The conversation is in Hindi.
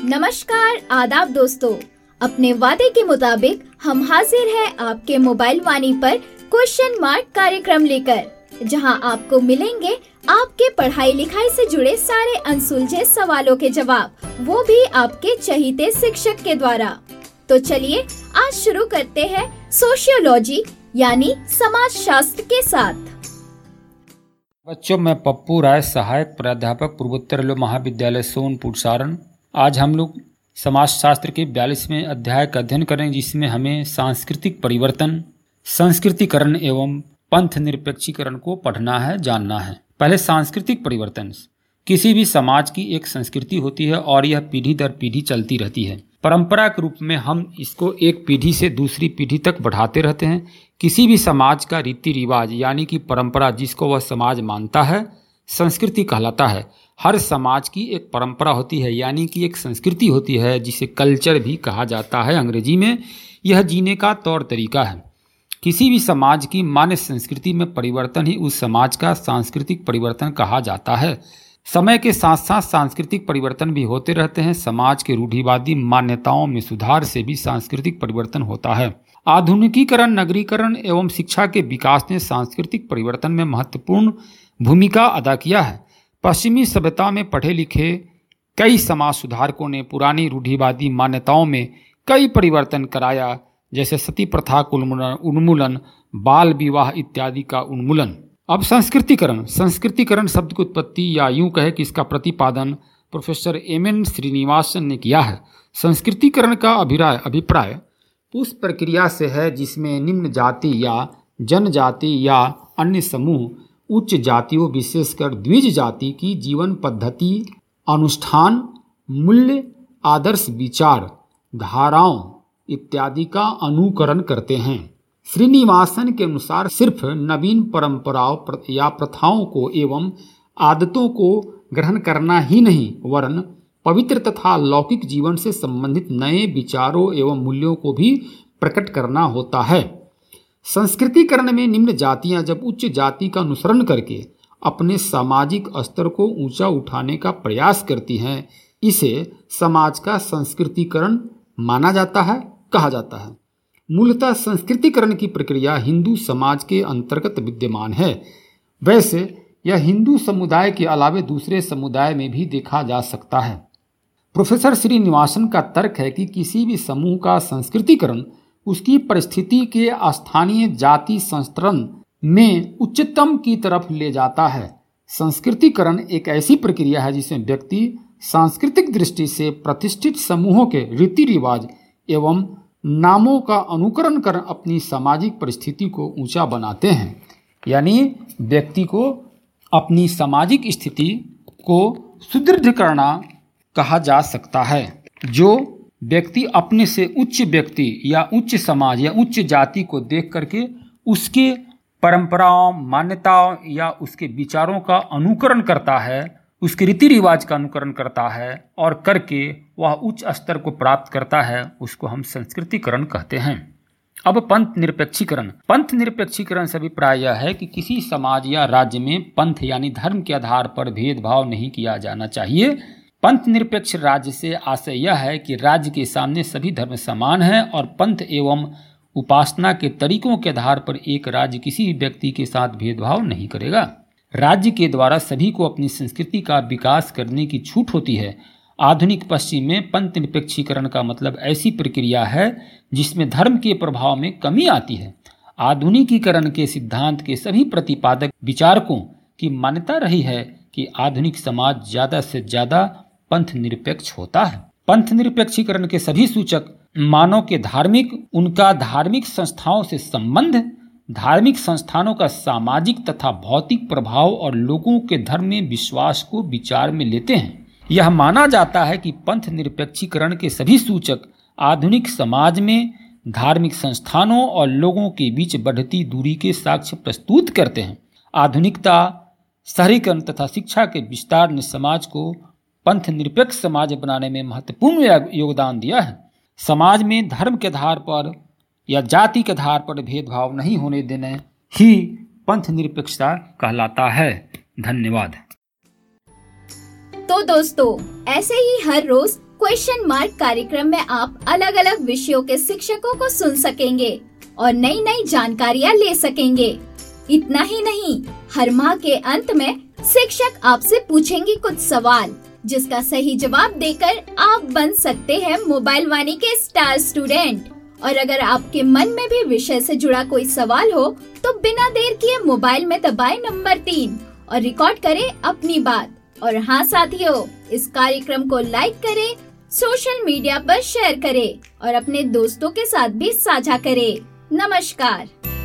नमस्कार, आदाब दोस्तों। अपने वादे के मुताबिक हम हाजिर हैं आपके मोबाइल वाणी पर क्वेश्चन मार्क कार्यक्रम लेकर, जहां आपको मिलेंगे आपके पढ़ाई लिखाई से जुड़े सारे अनसुलझे सवालों के जवाब, वो भी आपके चहीते शिक्षक के द्वारा। तो चलिए आज शुरू करते हैं सोशियोलॉजी यानी समाज शास्त्र के साथ। बच्चों, मैं पप्पू राय, सहायक प्राध्यापक पूर्वोत्तर रेलवे महाविद्यालय सोनपुर सारण। आज हम लोग समाज शास्त्र के 42वें अध्याय का अध्ययन करेंगे, जिसमें हमें सांस्कृतिक परिवर्तन, संस्कृतिकरण एवं पंथ निरपेक्षीकरण को पढ़ना है, जानना है। पहले सांस्कृतिक परिवर्तन। किसी भी समाज की एक संस्कृति होती है और यह पीढ़ी दर पीढ़ी चलती रहती है। परंपरा के रूप में हम इसको एक पीढ़ी से दूसरी पीढ़ी तक बढ़ाते रहते हैं। किसी भी समाज का रीति रिवाज यानी कि परंपरा जिसको वह समाज मानता है, संस्कृति कहलाता है। हर समाज की एक परंपरा होती है यानी कि एक संस्कृति होती है, जिसे कल्चर भी कहा जाता है अंग्रेजी में। यह जीने का तौर तरीका है। किसी भी समाज की मान्य संस्कृति में परिवर्तन ही उस समाज का सांस्कृतिक परिवर्तन कहा जाता है। समय के साथ साथ सांस्कृतिक परिवर्तन भी होते रहते हैं। समाज के रूढ़िवादी मान्यताओं में सुधार से भी सांस्कृतिक परिवर्तन होता है। आधुनिकीकरण, नगरीकरण एवं शिक्षा के विकास ने सांस्कृतिक परिवर्तन में महत्वपूर्ण भूमिका अदा किया है। पश्चिमी सभ्यता में पढ़े लिखे कई समाज सुधारकों ने पुरानी रूढ़िवादी मान्यताओं में कई परिवर्तन कराया, जैसे सती प्रथा का उन्मूलन, बाल विवाह इत्यादि का उन्मूलन। अब संस्कृतिकरण शब्द की उत्पत्ति या यूं कहे कि इसका प्रतिपादन प्रोफेसर एम.एन. श्रीनिवासन ने किया है। संस्कृतिकरण का अभिप्राय उस प्रक्रिया से है जिसमें निम्न जाति या जनजाति या अन्य समूह उच्च जातियों विशेषकर द्विज जाति की जीवन पद्धति, अनुष्ठान, मूल्य, आदर्श, विचार, धाराओं इत्यादि का अनुकरण करते हैं। श्रीनिवासन के अनुसार सिर्फ नवीन परंपराओं या प्रथाओं को एवं आदतों को ग्रहण करना ही नहीं, वरन पवित्र तथा लौकिक जीवन से संबंधित नए विचारों एवं मूल्यों को भी प्रकट करना होता है। संस्कृतिकरण में निम्न जातियां जब उच्च जाति का अनुसरण करके अपने सामाजिक स्तर को ऊंचा उठाने का प्रयास करती हैं, इसे समाज का संस्कृतिकरण माना जाता है, कहा जाता है। मूलतः संस्कृतिकरण की प्रक्रिया हिंदू समाज के अंतर्गत विद्यमान है। वैसे यह हिंदू समुदाय के अलावे दूसरे समुदाय में भी देखा जा सकता है। प्रोफेसर श्रीनिवासन का तर्क है कि किसी भी समूह का संस्कृतिकरण उसकी परिस्थिति के स्थानीय जाति संस्तरण में उच्चतम की तरफ ले जाता है। संस्कृतिकरण एक ऐसी प्रक्रिया है जिसमें व्यक्ति सांस्कृतिक दृष्टि से प्रतिष्ठित समूहों के रीति रिवाज एवं नामों का अनुकरण कर अपनी सामाजिक परिस्थिति को ऊंचा बनाते हैं। यानी व्यक्ति को अपनी सामाजिक स्थिति को सुदृढ़ करना कहा जा सकता है। जो व्यक्ति अपने से उच्च व्यक्ति या उच्च समाज या उच्च जाति को देख करके उसके परंपराओं, मान्यताओं या उसके विचारों का अनुकरण करता है, उसके रीति रिवाज का अनुकरण करता है और करके वह उच्च स्तर को प्राप्त करता है, उसको हम संस्कृतिकरण कहते हैं। अब पंथ निरपेक्षीकरण से अभिप्राय यह है कि किसी समाज या राज्य में पंथ यानी धर्म के आधार पर भेदभाव नहीं किया जाना चाहिए। पंथ निरपेक्ष राज्य से आशय यह है कि राज्य के सामने सभी धर्म समान हैं और पंथ एवं उपासना के तरीकों के आधार पर एक राज्य किसी भी व्यक्ति के साथ भेदभाव नहीं करेगा। राज्य के द्वारा सभी को अपनी संस्कृति का विकास करने की छूट होती है। आधुनिक पश्चिम में पंथ निरपेक्षीकरण का मतलब ऐसी प्रक्रिया है जिसमें धर्म के प्रभाव में कमी आती है। आधुनिकीकरण के सिद्धांत के सभी प्रतिपादक विचारकों की मान्यता रही है कि आधुनिक समाज ज्यादा से ज्यादा पंथ निरपेक्ष होता है। पंथ निरपेक्षीकरण के सभी सूचक मानव के उनका धार्मिक संस्थाओं से संबंध, धार्मिक संस्थानों का सामाजिक तथा भौतिक प्रभाव और लोगों के धर्म में विश्वास को विचार में लेते हैं। यह माना जाता है कि पंथ निरपेक्षीकरण के सभी सूचक आधुनिक समाज में धार्मिक संस्थानों और लोगों के बीच बढ़ती दूरी के साक्ष्य प्रस्तुत करते हैं। आधुनिकता, शहरीकरण तथा शिक्षा के विस्तार ने समाज को पंथ निरपेक्ष समाज बनाने में महत्वपूर्ण योगदान दिया है। समाज में धर्म के आधार पर या जाति के आधार पर भेदभाव नहीं होने देना ही पंथ निरपेक्षता कहलाता है। धन्यवाद। तो दोस्तों, ऐसे ही हर रोज क्वेश्चन मार्क कार्यक्रम में आप अलग अलग विषयों के शिक्षकों को सुन सकेंगे और नई नई जानकारियाँ ले सकेंगे। इतना ही नहीं, हर माह के अंत में शिक्षक आपसे पूछेंगे कुछ सवाल, जिसका सही जवाब देकर आप बन सकते हैं मोबाइल वाणी के स्टार स्टूडेंट। और अगर आपके मन में भी विषय से जुड़ा कोई सवाल हो तो बिना देर किए मोबाइल में दबाएं नंबर 3 और रिकॉर्ड करें अपनी बात। और हाँ साथियों, इस कार्यक्रम को लाइक करें, सोशल मीडिया पर शेयर करें और अपने दोस्तों के साथ भी साझा करें। नमस्कार।